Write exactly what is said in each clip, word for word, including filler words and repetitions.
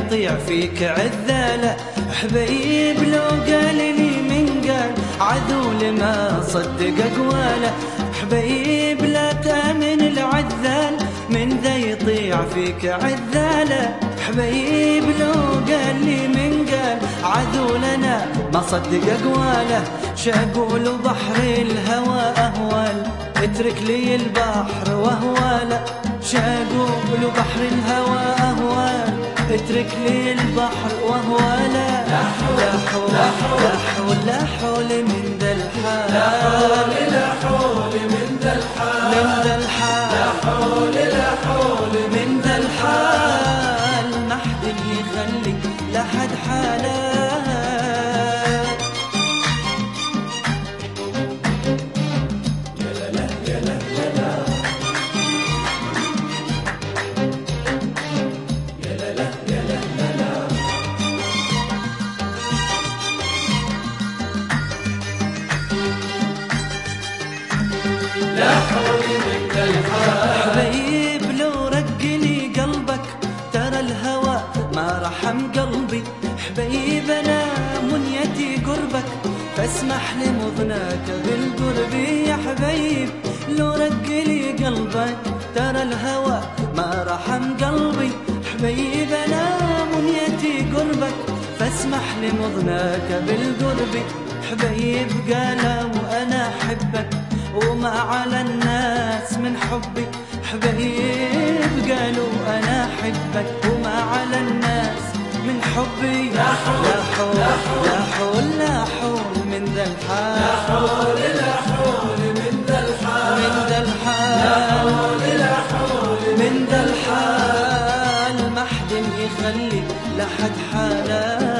يطيع فيك عذالة. حبيب لو قال لي من قال عذول ما صدق أقواله. حبيب لا تأمن العذال من ذا يطيع فيك عذالة. حبيب لو قال لي من قال عذولنا ما صدق أقواله. شاقول بحر الهوى أهوال اترك لي البحر وهواله. شاقول بحر الهوى أهوال اترك لي البحر وهواله. لا حول لا حول لا حول من ذا الحال، لا حول لا حول من ذا الحال، من ذا الحال، لا حول لا حول من ذا الحال. ما حد يخلي لحد حاله. لا حول منك الحال. حبيب لو رقني قلبك ترى الهوى ما رحم قلبي. حبيب انا منيتي قربك فاسمح لمضناك بالقرب. يا حبيب لو رقني قلبك ترى الهوى ما رحم قلبي. حبيب انا منيتي قربك فاسمح لمضناك بالقرب. حبيب قالوا انا احبك وما على الناس من حبي. حبيب قالوا أنا أحبك وما على الناس من حبي. لا حول لا حول لا حول لا حول من ذا الحال، لا حول لا حول من ذا الحال، من ذا الحال، لا حول لا حول من ذا الحال. ما حد يخلي لحد حاله.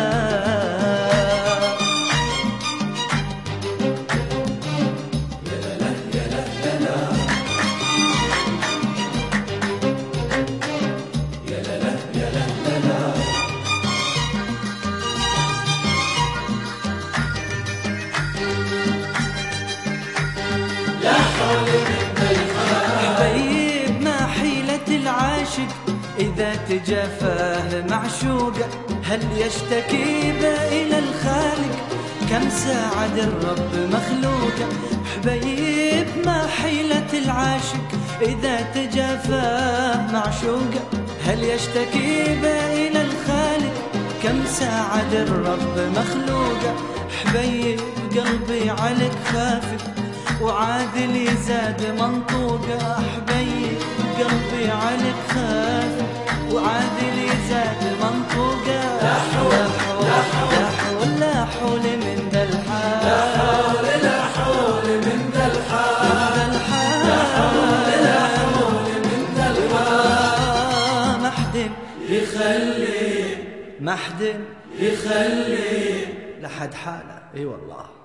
حبيب ما حيلة العاشق إذا تجافاه معشوقه. هل يشتكي به إلى الخالق كم ساعد الرب مخلوقه. حبيب ما حيلة العاشق إذا تجافاه معشوقه. هل يشتكي به إلى الخالق كم ساعد الرب مخلوقه. حبيب قلبي عليك خافق وعادل زاد منطوقه. حبيب قلبي عليك خافق وعادل زاد منطوقه. لا حول لا حول لا حول من ذا الحال، لا حول لا حول من ذا الحال، لا حول لا حول من ذا الحال. ما حد يخلي ما حد يخلي لحد حاله. اي والله.